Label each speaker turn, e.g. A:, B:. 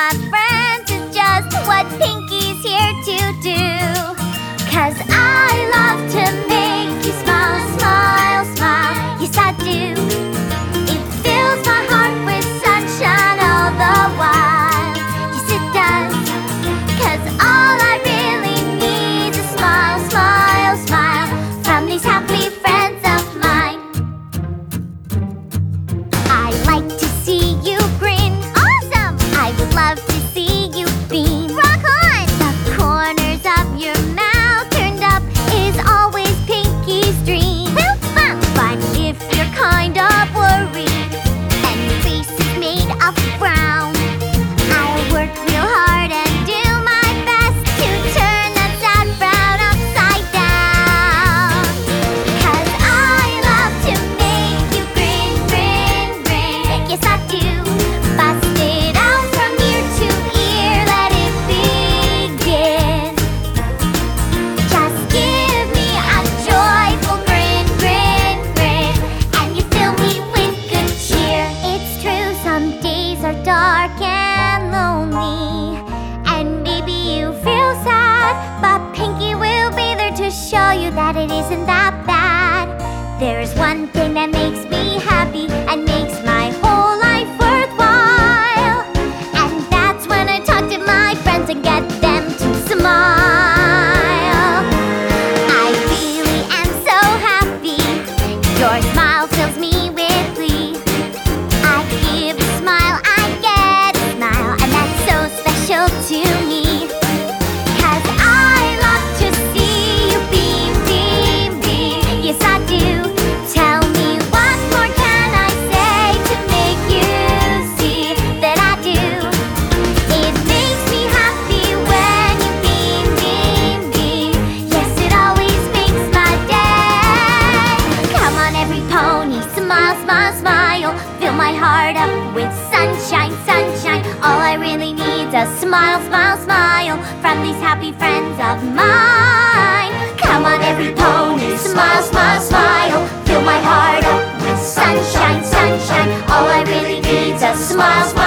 A: my friends is just what Pinky's here to do. 'Cause I love to make you smile, smile, smile. Yes, I do. It fills my heart with sunshine all the while. Yes, it does. 'Cause all I really need is a smile, smile, smile from these happy friends of mine. I like to see you grin. Awesome! I would love to see you beam. Rock on! The corners of your mouth turned up is always Pinky's dream. But if you're kind of worried and your face is made of brown, I'll work real hard and do my best to turn that sad frown upside down. 'Cause I love to make you grin, grin, grin. Yes, I do. Bust it out from ear to ear, let it begin. Just give me a joyful grin, grin, grin, and you fill me with good cheer. It's true, some days are dark and lonely, and maybe you feel sad, but Pinky will be there to show you that it isn't that bad. There's one thing that makes me happy and makes my whole life worthwhile, and that's when I talk to my friends and get them to smile. I really am so happy. Your smile fills me with glee. I give a smile, I get a smile, and that's so special to me. 'Cause I love to see you beam, beam, beam. Yes, I do. Tell me what more can I say to make you see that I do. It makes me happy when you beam, beam, beam. Yes, it always makes my day. Come on, every pony, smile, smile, smile. Fill my heart up with sunshine, sunshine. All I really need's a smile, smile, smile from these happy friends of mine. Come on, every pony, smile, smile, smile. Fill my heart up with sunshine, sunshine. All I really need's a smile, smile.